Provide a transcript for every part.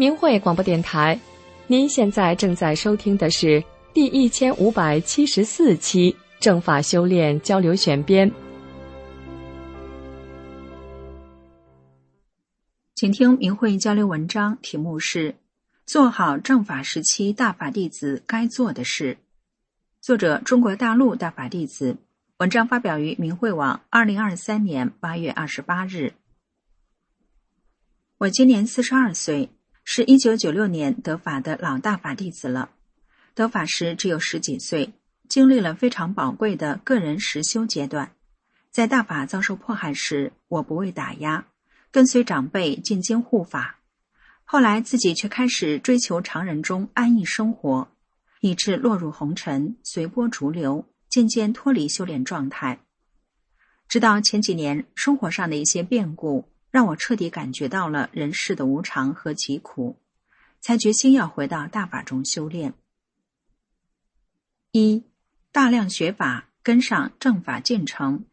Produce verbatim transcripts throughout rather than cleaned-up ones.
明慧广播电台，您现在正在收听的是第一千五百七十四期正法修炼交流选编。 请听明慧交流文章，题目是做好正法时期大法弟子该做的事。作者中国大陆大法弟子，文章发表于明慧网二零二三年八月二十八日。我今年四十二岁，是一九九六年得法的老大法弟子了。得法时只有十几岁，经历了非常宝贵的个人实修阶段。在大法遭受迫害时，我不畏打压，跟随长辈进京护法。后来自己却开始追求常人中安逸生活，以致落入红尘，随波逐流，渐渐脱离修炼状态。直到前几年生活上的一些变故，让我彻底感觉到了人世的无常和疾苦，才决心要回到大法中修炼。一、大量学法，跟上正法进程。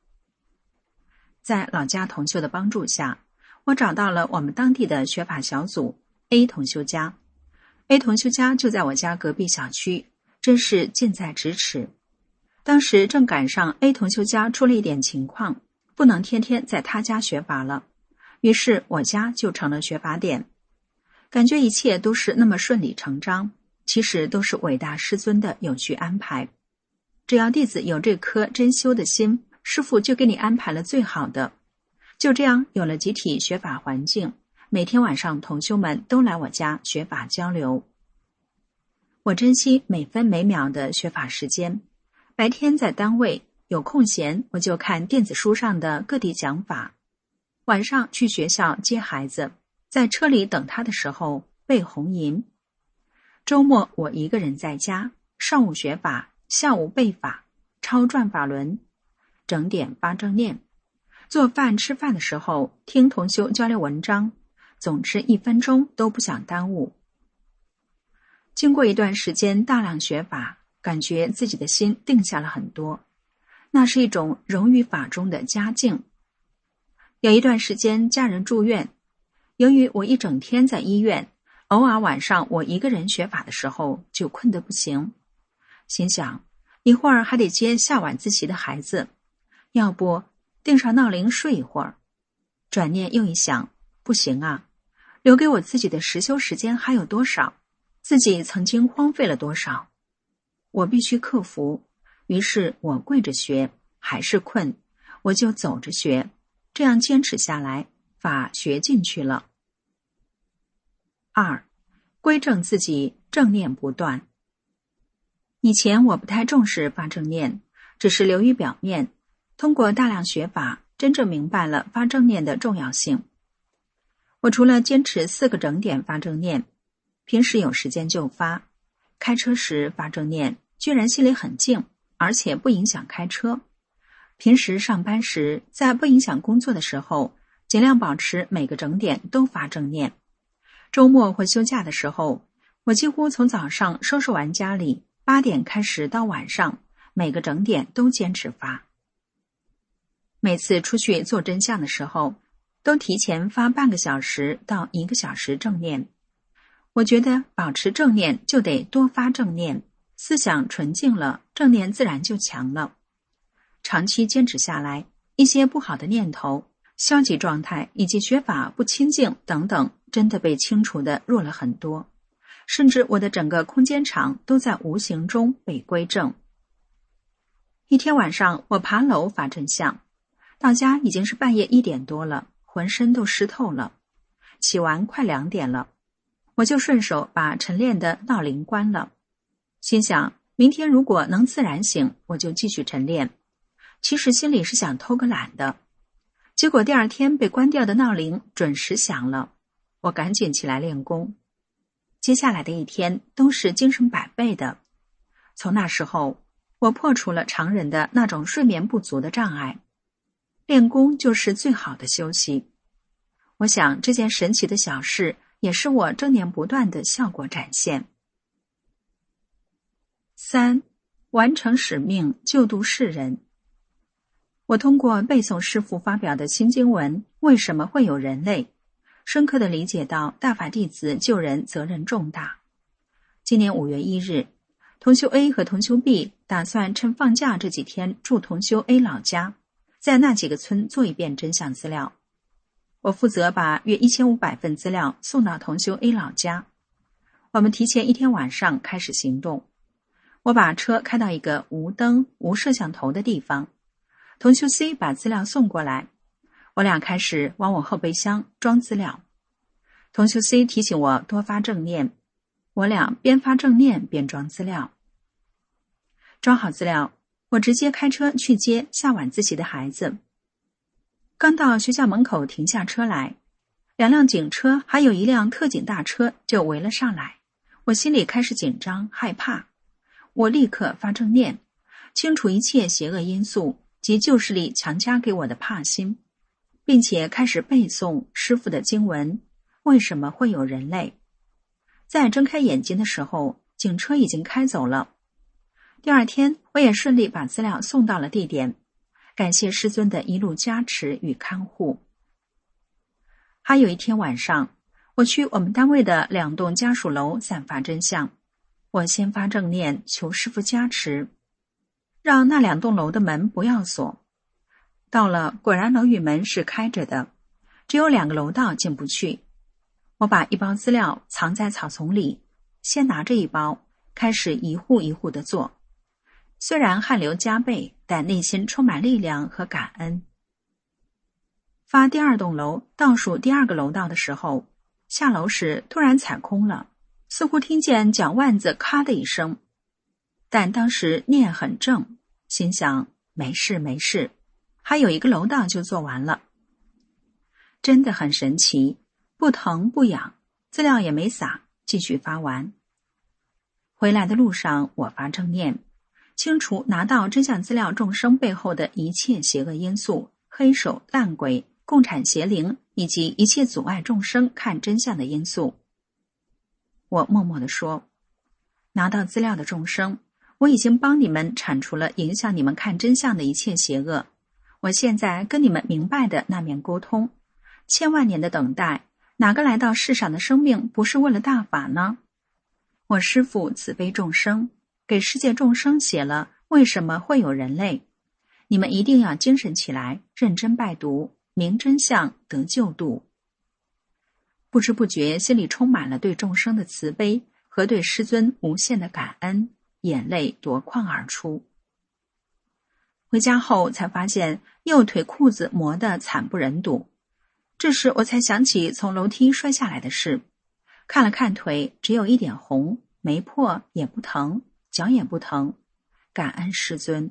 在老家同修的帮助下，我找到了我们当地的学法小组 A 同修家。A 同修家就在我家隔壁小区，真是近在咫尺。当时正赶上 A 同修家出了一点情况，不能天天在他家学法了，于是我家就成了学法点。感觉一切都是那么顺理成章，其实都是伟大师尊的有序安排。只要弟子有这颗真修的心，师父就给你安排了最好的。就这样有了集体学法环境，每天晚上同修们都来我家学法交流。我珍惜每分每秒的学法时间，白天在单位有空闲，我就看电子书上的各地讲法，晚上去学校接孩子，在车里等他的时候背红吟。周末我一个人在家，上午学法，下午背法，抄转法轮，整点发正念。做饭吃饭的时候听同修交流文章，总之一分钟都不想耽误。经过一段时间大量学法，感觉自己的心定下了很多，那是一种融于法中的佳境。有一段时间家人住院，由于我一整天在医院，偶尔晚上我一个人学法的时候就困得不行，心想一会儿还得接下晚自习的孩子，要不定上闹铃睡一会儿。转念又一想，不行啊，留给我自己的实修时间还有多少，自己曾经荒废了多少，我必须克服。于是我跪着学，还是困，我就走着学，这样坚持下来，法学进去了。二、归正自己，正念不断。以前我不太重视发正念，只是流于表面，通过大量学法，真正明白了发正念的重要性。我除了坚持四个整点发正念，平时有时间就发，开车时发正念，居然心里很静，而且不影响开车。平时上班时，在不影响工作的时候，尽量保持每个整点都发正念。周末或休假的时候，我几乎从早上收拾完家里，八点开始到晚上，每个整点都坚持发。每次出去做真相的时候，都提前发半个小时到一个小时正念。我觉得保持正念就得多发正念，思想纯净了，正念自然就强了。长期坚持下来，一些不好的念头、消极状态以及学法不清净等等，真的被清除的弱了很多，甚至我的整个空间场都在无形中被归正。一天晚上我爬楼发正相，到家已经是半夜一点多了，浑身都湿透了，起完快两点了，我就顺手把晨练的闹铃关了，心想明天如果能自然醒，我就继续晨练。其实心里是想偷个懒的，结果第二天被关掉的闹铃准时响了，我赶紧起来练功。接下来的一天都是精神百倍的。从那时候，我破除了常人的那种睡眠不足的障碍。练功就是最好的休息。我想这件神奇的小事也是我正念不断的效果展现。三、完成使命，救度世人。我通过背诵师父发表的新经文《为什么会有人类》， 深刻地理解到大法弟子救人责任重大。今年五月一日，同修 A 和同修 B 打算趁放假这几天住同修 A 老家，在那几个村做一遍真相资料。我负责把约一千五百份资料送到同修 A 老家。我们提前一天晚上开始行动。我把车开到一个无灯无摄像头的地方，同修 C 把资料送过来，我俩开始往我后备箱装资料。同修 C 提醒我多发正念，我俩边发正念边装资料。装好资料，我直接开车去接下晚自习的孩子。刚到学校门口停下车来，两辆警车还有一辆特警大车就围了上来，我心里开始紧张害怕。我立刻发正念，清除一切邪恶因素及旧势力强加给我的怕心，并且开始背诵师父的经文，为什么会有人类。在睁开眼睛的时候，警车已经开走了。第二天，我也顺利把资料送到了地点，感谢师尊的一路加持与看护。还有一天晚上，我去我们单位的两栋家属楼散发真相。我先发正念求师父加持，让那两栋楼的门不要锁。到了，果然楼宇门是开着的，只有两个楼道进不去。我把一包资料藏在草丛里，先拿着一包，开始一户一户地做。虽然汗流浃背，但内心充满力量和感恩。发第二栋楼倒数第二个楼道的时候，下楼时突然踩空了，似乎听见脚腕子咔的一声，但当时念很正，心想没事没事，还有一个楼道就做完了。真的很神奇，不疼不痒，资料也没洒，继续发完。回来的路上，我发正念，清除拿到真相资料众生背后的一切邪恶因素、黑手烂鬼、共产邪灵以及一切阻碍众生看真相的因素。我默默地说，拿到资料的众生，我已经帮你们铲除了影响你们看真相的一切邪恶。我现在跟你们明白的那面沟通，千万年的等待，哪个来到世上的生命不是为了大法呢？我师父慈悲众生，给世界众生写了为什么会有人类，你们一定要精神起来，认真拜读，明真相，得救度。不知不觉心里充满了对众生的慈悲和对师尊无限的感恩，眼泪夺眶而出。回家后才发现右腿裤子磨得惨不忍睹，这时我才想起从楼梯摔下来的事，看了看腿，只有一点红，没破也不疼，脚也不疼，感恩师尊。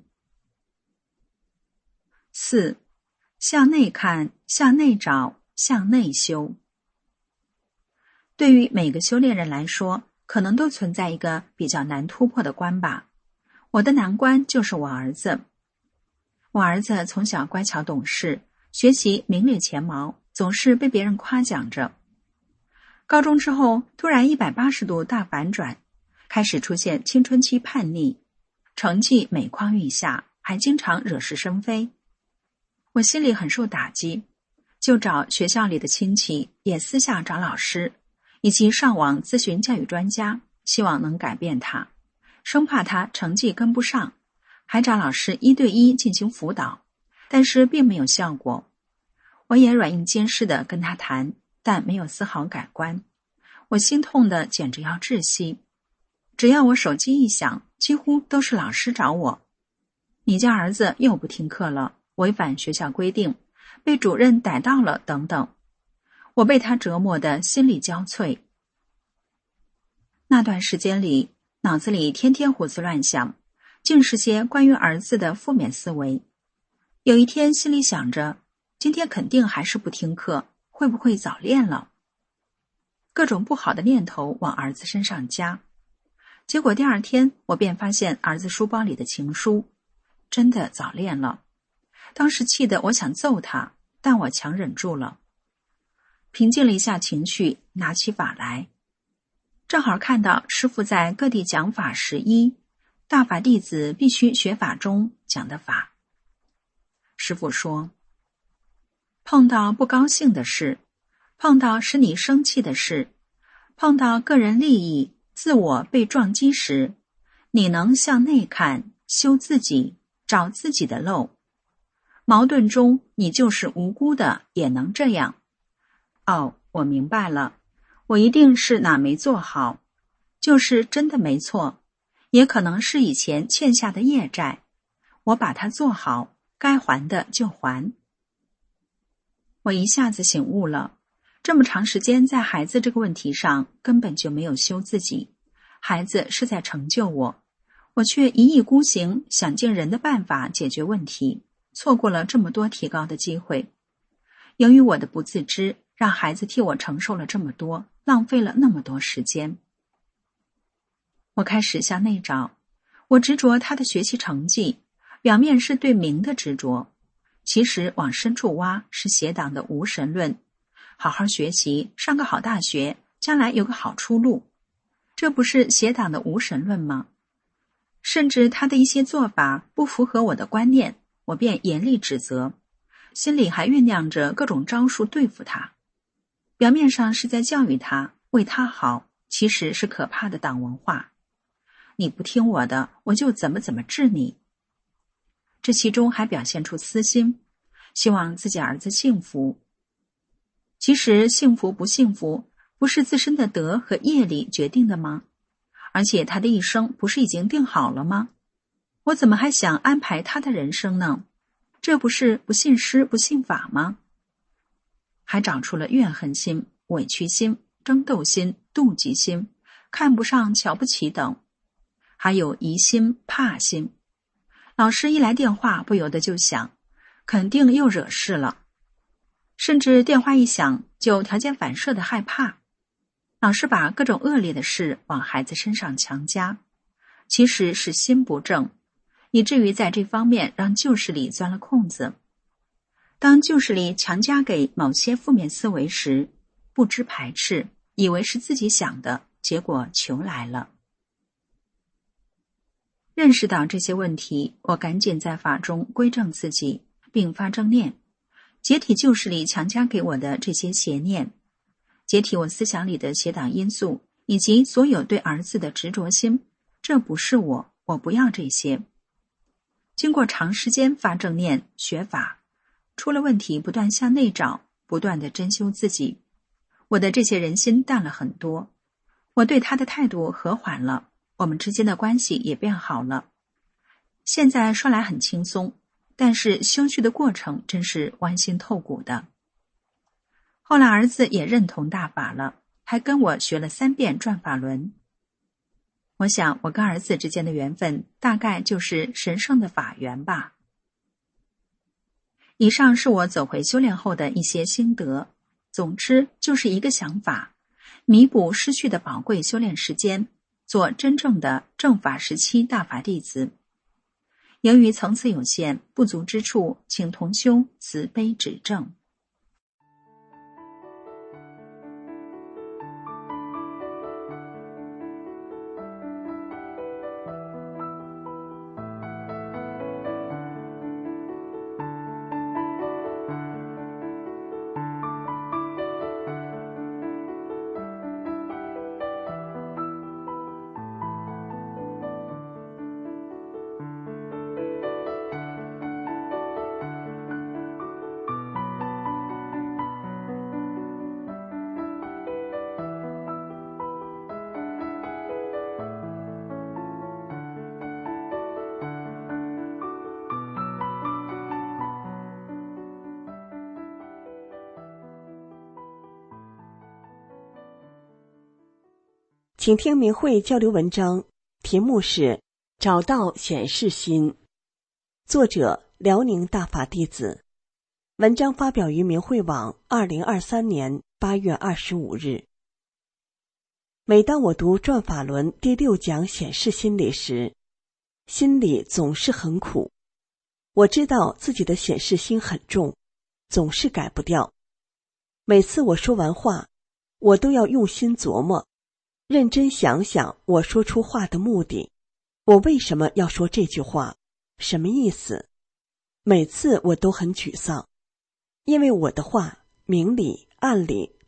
四，向内看，向内找，向内修。对于每个修炼人来说，可能都存在一个比较难突破的关吧。我的难关就是我儿子。我儿子从小乖巧懂事，学习名列前茅，总是被别人夸奖着。高中之后，突然一百八十度大反转，开始出现青春期叛逆，成绩每况愈下，还经常惹是生非。我心里很受打击，就找学校里的亲戚，也私下找老师，以及上网咨询教育专家，希望能改变他，生怕他成绩跟不上，还找老师一对一进行辅导，但是并没有效果。我也软硬兼施地跟他谈，但没有丝毫改观。我心痛得简直要窒息。只要我手机一响，几乎都是老师找我。你家儿子又不听课了，违反学校规定，被主任逮到了等等。我被他折磨得心力交瘁。那段时间里，脑子里天天胡思乱想，尽是些关于儿子的负面思维。有一天心里想着，今天肯定还是不听课，会不会早恋了？各种不好的念头往儿子身上加。结果第二天我便发现儿子书包里的情书，真的早恋了。当时气得我想揍他，但我强忍住了。平静了一下情绪，拿起法来。正好看到师父在各地讲法十一，大法弟子必须学法中讲的法。师父说，碰到不高兴的事， 碰到使你生气的事，碰到个人利益、自我被撞击时，你能向内看，修自己，找自己的漏。矛盾中你就是无辜的，也能这样。哦，我明白了，我一定是哪没做好，就是真的没错，也可能是以前欠下的业债，我把它做好，该还的就还。我一下子醒悟了，这么长时间在孩子这个问题上根本就没有修自己，孩子是在成就我，我却一意孤行，想尽人的办法解决问题，错过了这么多提高的机会。由于我的不自知，让孩子替我承受了这么多，浪费了那么多时间。我开始向内找，我执着他的学习成绩，表面是对名的执着，其实往深处挖是邪党的无神论。好好学习，上个好大学，将来有个好出路，这不是邪党的无神论吗？甚至他的一些做法不符合我的观念，我便严厉指责，心里还酝酿着各种招数对付他。表面上是在教育他，为他好，其实是可怕的党文化。你不听我的，我就怎么怎么治你。这其中还表现出私心，希望自己儿子幸福。其实幸福不幸福，不是自身的德和业力决定的吗？而且他的一生不是已经定好了吗？我怎么还想安排他的人生呢？这不是不信师不信法吗？还长出了怨恨心、委屈心、争斗心、妒忌心、看不上瞧不起等，还有疑心怕心。老师一来电话，不由得就想，肯定又惹事了，甚至电话一响就条件反射的害怕。老师把各种恶劣的事往孩子身上强加，其实是心不正，以至于在这方面让旧势力钻了空子。当旧势力强加给某些负面思维时，不知排斥，以为是自己想的，结果求来了。认识到这些问题，我赶紧在法中归正自己，并发正念，解体旧势力强加给我的这些邪念，解体我思想里的邪党因素，以及所有对儿子的执着心。这不是我，我不要这些。经过长时间发正念学法，出了问题不断向内找，不断的真修自己，我的这些人心淡了很多，我对他的态度和缓了，我们之间的关系也变好了。现在说来很轻松，但是修去的过程真是剜心透骨的。后来儿子也认同大法了，还跟我学了三遍转法轮。我想我跟儿子之间的缘分大概就是神圣的法缘吧。以上是我走回修炼后的一些心得，总之就是一个想法，弥补失去的宝贵修炼时间，做真正的正法时期大法弟子。由于层次有限，不足之处，请同修慈悲指正。 请听明慧交流文章，题目是找到显示心，作者辽宁大法弟子。文章发表于明慧网二零二三年八月二十五日。每当我读转法轮第六讲显示心理时，心里总是很苦。我知道自己的显示心很重，总是改不掉。每次我说完话，我都要用心琢磨，认真想想我说出话的目的，我为什么要说这句话，什么意思。每次我都很沮丧，因为我的话明里暗里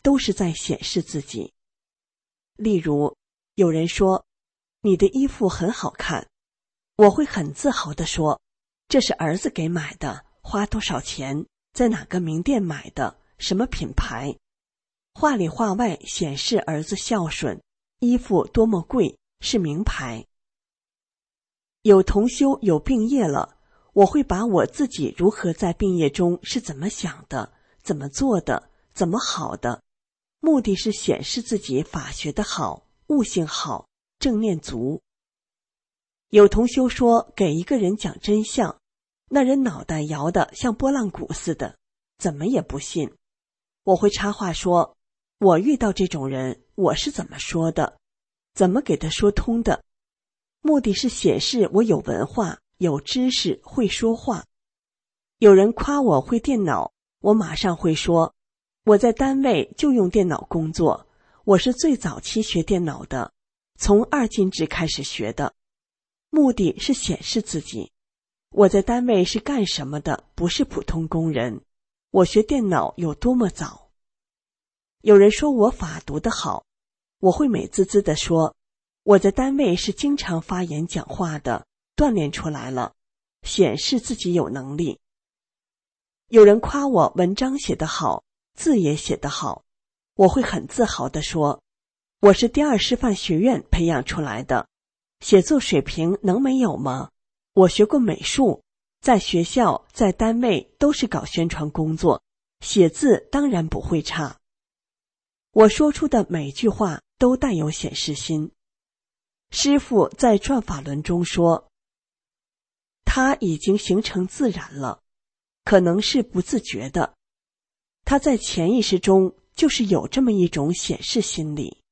都是在显示自己。例如，有人说你的衣服很好看，我会很自豪地说，这是儿子给买的，花多少钱，在哪个名店买的，什么品牌，话里话外显示儿子孝顺，衣服多么贵，是名牌。有同修有病业了，我会把我自己如何在病业中是怎么想的，怎么做的，怎么好的，目的是显示自己法学的好，悟性好，正念足。有同修说给一个人讲真相，那人脑袋摇得像拨浪鼓似的，怎么也不信。我会插话说，我遇到这种人，我是怎么说的，怎么给他说通的，目的是显示我有文化，有知识，会说话。有人夸我会电脑，我马上会说，我在单位就用电脑工作，我是最早期学电脑的，从二进制开始学的，目的是显示自己。我在单位是干什么的，不是普通工人，我学电脑有多么早。有人说我法读得好，我会美滋滋地说，我在单位是经常发言讲话的，锻炼出来了，显示自己有能力。有人夸我文章写得好，字也写得好，我会很自豪地说，我是第二师范学院培养出来的，写作水平能没有吗？我学过美术，在学校在单位都是搞宣传工作，写字当然不会差。我说出的每句话都带有显示心。师父在转法轮中说，他已经形成自然了，可能是不自觉的，他在潜意识中就是有这么一种显示心理。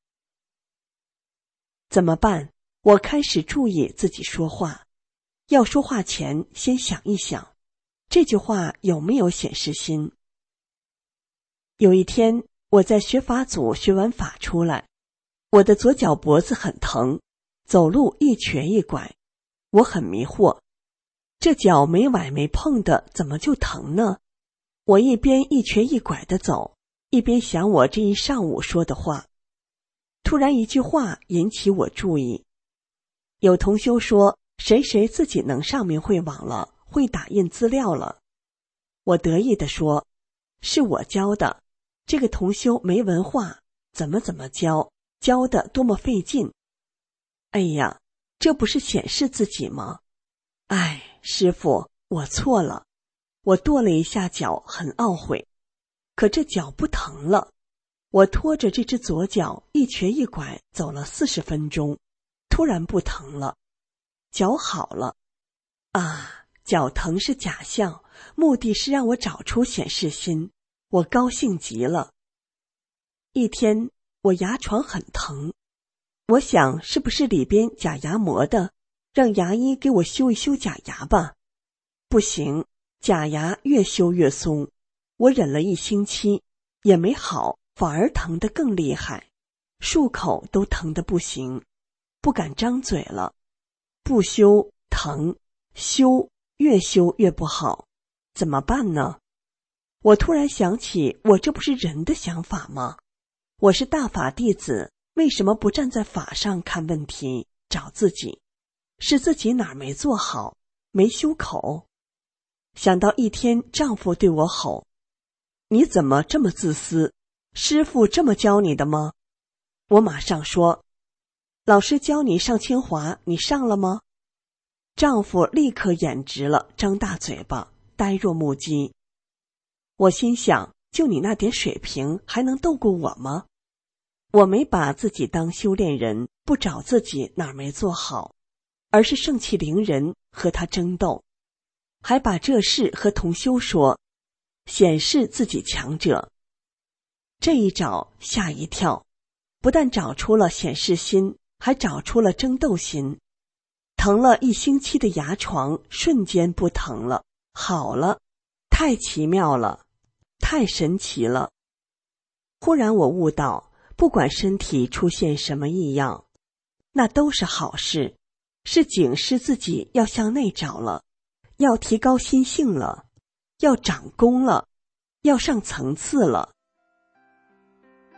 怎么办？我开始注意自己说话，要说话前先想一想，这句话有没有显示心。有一天我在学法组学完法出来，我的左脚脖子很疼，走路一瘸一拐，我很迷惑，这脚没崴没碰的怎么就疼呢？我一边一瘸一拐地走，一边想我这一上午说的话。突然一句话引起我注意，有同修说谁谁自己能上明慧网了，会打印资料了。我得意地说，是我教的，这个同修没文化，怎么怎么教，教的多么费劲。哎呀，这不是显示自己吗？哎，师父，我错了。我跺了一下脚，很懊悔，可这脚不疼了。我拖着这只左脚一瘸一拐走了四十分钟，突然不疼了，脚好了。啊，脚疼是假象，目的是让我找出显示心，我高兴极了。一天我牙床很疼，我想是不是里边假牙磨的，让牙医给我修一修假牙吧。不行，假牙越修越松，我忍了一星期也没好，反而疼得更厉害，漱口都疼得不行，不敢张嘴了。不修疼，修越修越不好，怎么办呢？我突然想起，我这不是人的想法吗？我是大法弟子，为什么不站在法上看问题，找自己？是自己哪儿没做好，没修口？想到一天丈夫对我吼，你怎么这么自私？师父这么教你的吗？我马上说，老师教你上清华，你上了吗？丈夫立刻眼直了，张大嘴巴，呆若木鸡。我心想，就你那点水平，还能斗过我吗？我没把自己当修炼人，不找自己哪儿没做好，而是盛气凌人，和他争斗，还把这事和同修说，显示自己强者。这一找吓一跳，不但找出了显示心，还找出了争斗心。疼了一星期的牙床瞬间不疼了，好了，太奇妙了，太神奇了。忽然我悟到，不管身体出现什么异样，那都是好事，是警示自己要向内找了，要提高心性了，要长功了，要上层次了。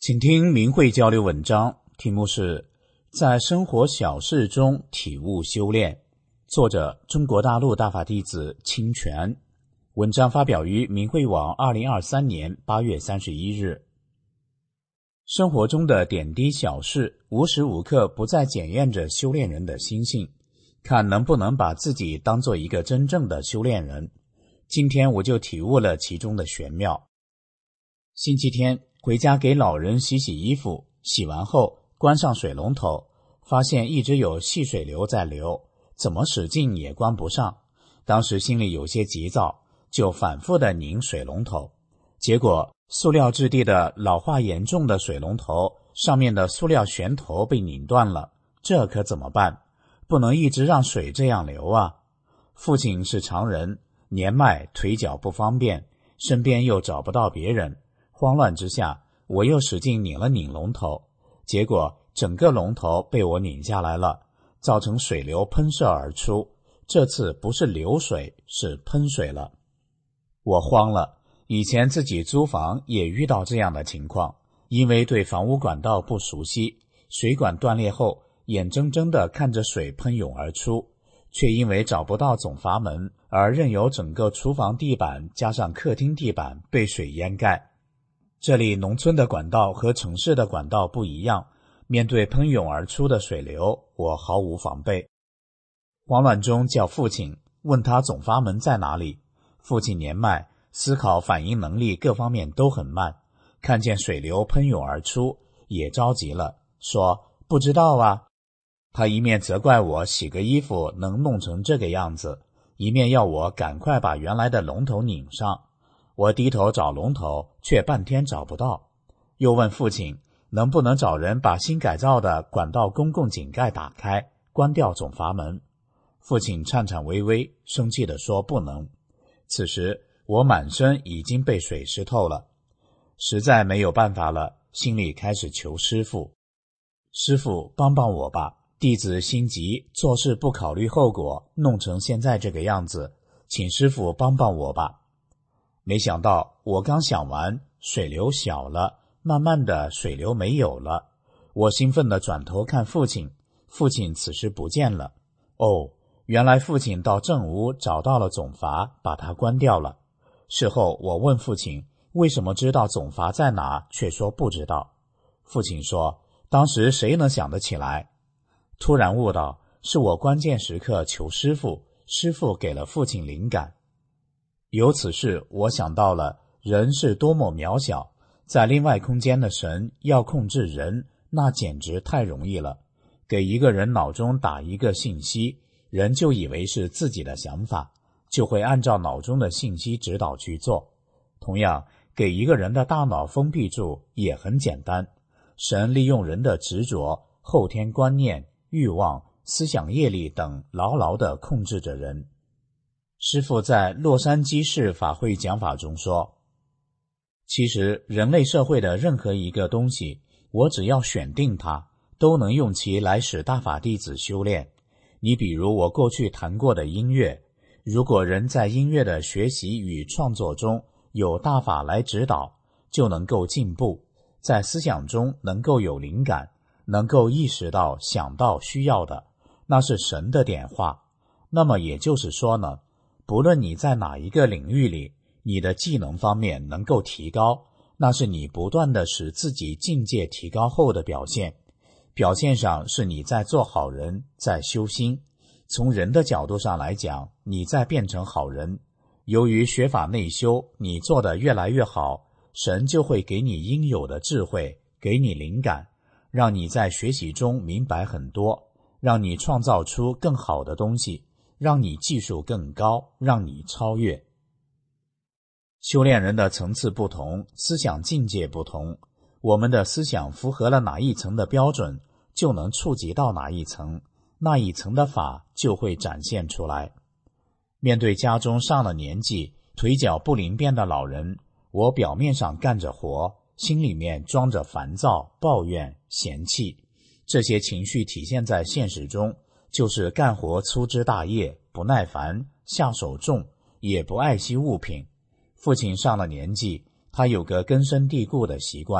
请听明慧交流文章，题目是在生活小事中体悟修炼，作者中国大陆大法弟子清泉。文章发表于明慧网二零二三年八月三十一日。生活中的点滴小事，无时无刻不在检验着修炼人的心性，看能不能把自己当做一个真正的修炼人。今天我就体悟了其中的玄妙。星期天回家给老人洗洗衣服，洗完后关上水龙头，发现一直有细水流在流，怎么使劲也关不上。当时心里有些急躁，就反复地拧水龙头，结果塑料质地的老化严重的水龙头上面的塑料旋头被拧断了，这可怎么办？不能一直让水这样流啊！父亲是常人，年迈腿脚不方便，身边又找不到别人，慌乱之下，我又使劲拧了拧龙头，结果整个龙头被我拧下来了，造成水流喷射而出。这次不是流水，是喷水了。我慌了，以前自己租房也遇到这样的情况，因为对房屋管道不熟悉，水管断裂后，眼睁睁地看着水喷涌而出，却因为找不到总阀门，而任由整个厨房地板加上客厅地板被水淹盖。这里农村的管道和城市的管道不一样，面对喷涌而出的水流，我毫无防备。慌乱中叫父亲，问他总阀门在哪里。父亲年迈，思考反应能力各方面都很慢，看见水流喷涌而出，也着急了，说不知道啊。他一面责怪我洗个衣服能弄成这个样子，一面要我赶快把原来的龙头拧上。我低头找龙头，却半天找不到，又问父亲能不能找人把新改造的管道公共井盖打开，关掉总阀门。父亲颤颤巍巍，生气地说不能。此时我满身已经被水湿透了，实在没有办法了，心里开始求师父。师父帮帮我吧，弟子心急，做事不考虑后果，弄成现在这个样子，请师父帮帮我吧。没想到我刚想完，水流小了，慢慢的水流没有了。我兴奋地转头看父亲，父亲此时不见了。哦，原来父亲到正屋找到了总阀，把它关掉了。事后我问父亲为什么知道总阀在哪，却说不知道。父亲说当时谁能想得起来。突然悟到是我关键时刻求师父，师父给了父亲灵感。由此事我想到了人是多么渺小，在另外空间的神要控制人，那简直太容易了。给一个人脑中打一个信息，人就以为是自己的想法，就会按照脑中的信息指导去做。同样，给一个人的大脑封闭住也很简单，神利用人的执着、后天观念、欲望、思想业力等牢牢地控制着人。师父在洛杉矶市法会讲法中说，其实人类社会的任何一个东西，我只要选定它，都能用其来使大法弟子修炼。你比如我过去谈过的音乐，如果人在音乐的学习与创作中有大法来指导，就能够进步，在思想中能够有灵感，能够意识到想到需要的，那是神的点化。那么也就是说呢，不论你在哪一个领域里，你的技能方面能够提高，那是你不断地使自己境界提高后的表现。表现上是你在做好人，在修心。从人的角度上来讲，你在变成好人。由于学法内修，你做得越来越好，神就会给你应有的智慧，给你灵感，让你在学习中明白很多，让你创造出更好的东西，让你技术更高，让你超越。修炼人的层次不同，思想境界不同，我们的思想符合了哪一层的标准，就能触及到哪一层，那一层的法就会展现出来。面对家中上了年纪、腿脚不灵便的老人，我表面上干着活，心里面装着烦躁、抱怨、嫌弃，这些情绪体现在现实中，就是干活粗枝大叶，不耐烦，下手重，也不爱惜物品。父亲上了年纪，他有个根深蒂固的习惯，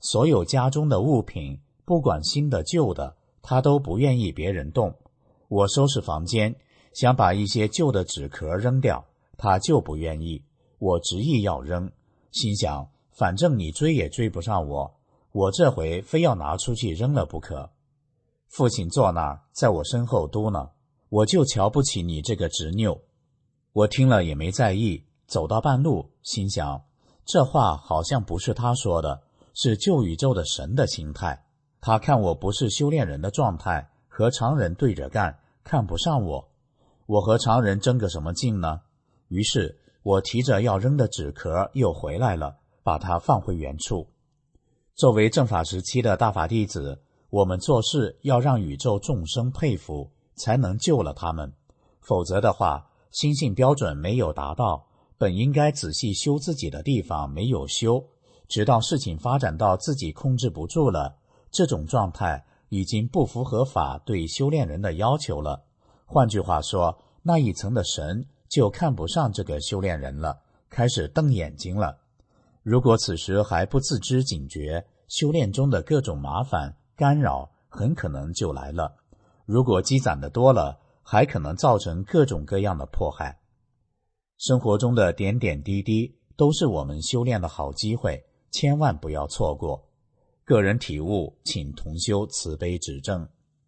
所有家中的物品，不管新的旧的，他都不愿意别人动。我收拾房间，想把一些旧的纸壳扔掉，他就不愿意，我执意要扔，心想反正你追也追不上我，我这回非要拿出去扔了不可。父亲坐那儿，在我身后嘟囔，我就瞧不起你这个执拗。我听了也没在意，走到半路，心想这话好像不是他说的，是旧宇宙的神的心态。他看我不是修炼人的状态，和常人对着干，看不上我。我和常人争个什么劲呢？于是我提着要扔的纸壳又回来了，把它放回原处。作为正法时期的大法弟子，我们做事要让宇宙众生佩服，才能救了他们。否则的话，心性标准没有达到，本应该仔细修自己的地方没有修，直到事情发展到自己控制不住了，这种状态已经不符合法对修炼人的要求了。换句话说，那一层的神就看不上这个修炼人了，开始瞪眼睛了。如果此时还不自知警觉，修炼中的各种麻烦干扰很可能就来了。如果积攒的多了，还可能造成各种各样的迫害。生活中的点点滴滴都是我们修炼的好机会，千万不要错过。个人体悟，请同修慈悲指正。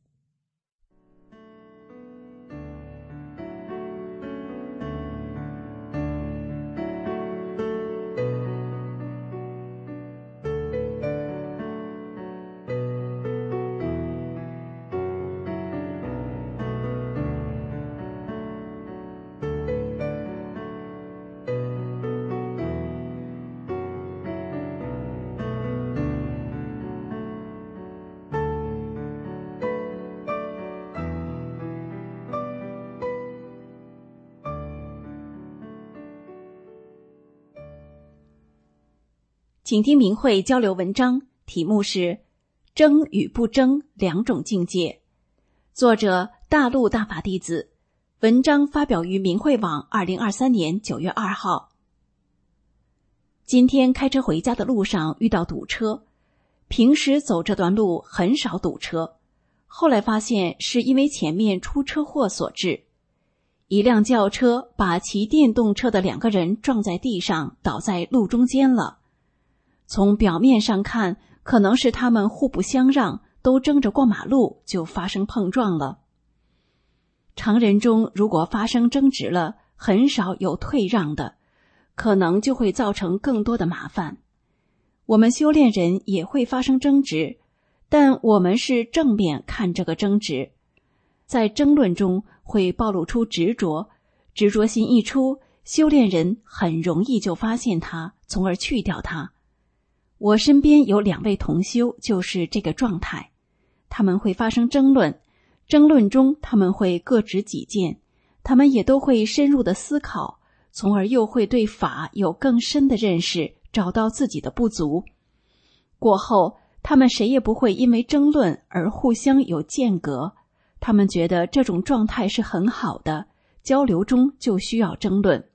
请听明慧交流文章，题目是争与不争两种境界，作者大陆大法弟子，文章发表于明慧网二零二三年九月二号。今天开车回家的路上遇到堵车，平时走这段路很少堵车，后来发现是因为前面出车祸所致。一辆轿车把骑电动车的两个人撞在地上，倒在路中间了。从表面上看，可能是他们互不相让，都争着过马路，就发生碰撞了。常人中如果发生争执了，很少有退让的，可能就会造成更多的麻烦。我们修炼人也会发生争执，但我们是正面看这个争执。在争论中会暴露出执着，执着心一出，修炼人很容易就发现它，从而去掉它。我身边有两位同修就是这个状态，他们会发生争论，争论中他们会各执己见，他们也都会深入的思考，从而又会对法有更深的认识，找到自己的不足。过后他们谁也不会因为争论而互相有间隔，他们觉得这种状态是很好的，交流中就需要争论。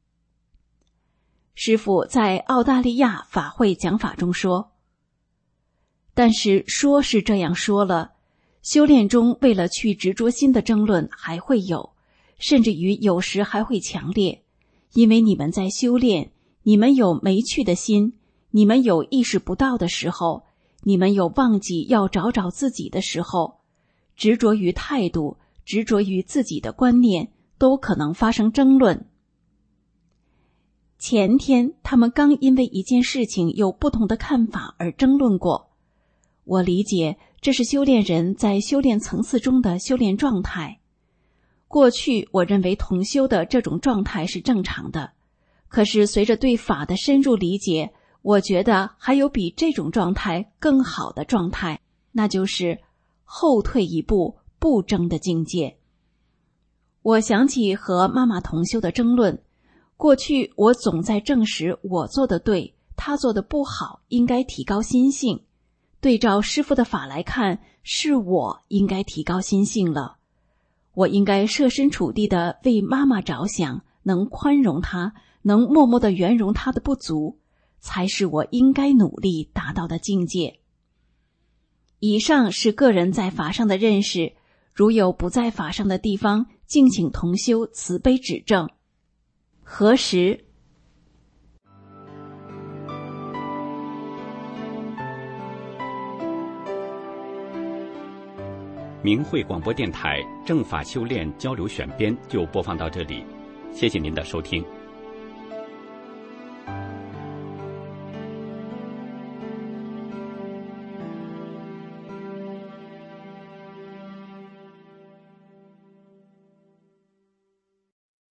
师父在澳大利亚法会讲法中说，但是说是这样说了，修炼中为了去执着心的争论还会有，甚至于有时还会强烈，因为你们在修炼，你们有没去的心，你们有意识不到的时候，你们有忘记要找找自己的时候，执着于态度，执着于自己的观念，都可能发生争论。前天他们刚因为一件事情有不同的看法而争论过。我理解这是修炼人在修炼层次中的修炼状态。过去我认为同修的这种状态是正常的，可是随着对法的深入理解，我觉得还有比这种状态更好的状态，那就是后退一步不争的境界。我想起和妈妈同修的争论，过去我总在证实我做的对，他做的不好，应该提高心性。对照师父的法来看，是我应该提高心性了。我应该设身处地的为妈妈着想，能宽容她，能默默的圆融她的不足。 才是我应该努力达到的境界。以上是个人在法上的认识，如有不在法上的地方，敬请同修慈悲指正。何时？ 明慧广播电台正法修炼交流选编就播放到这里，谢谢您的收听。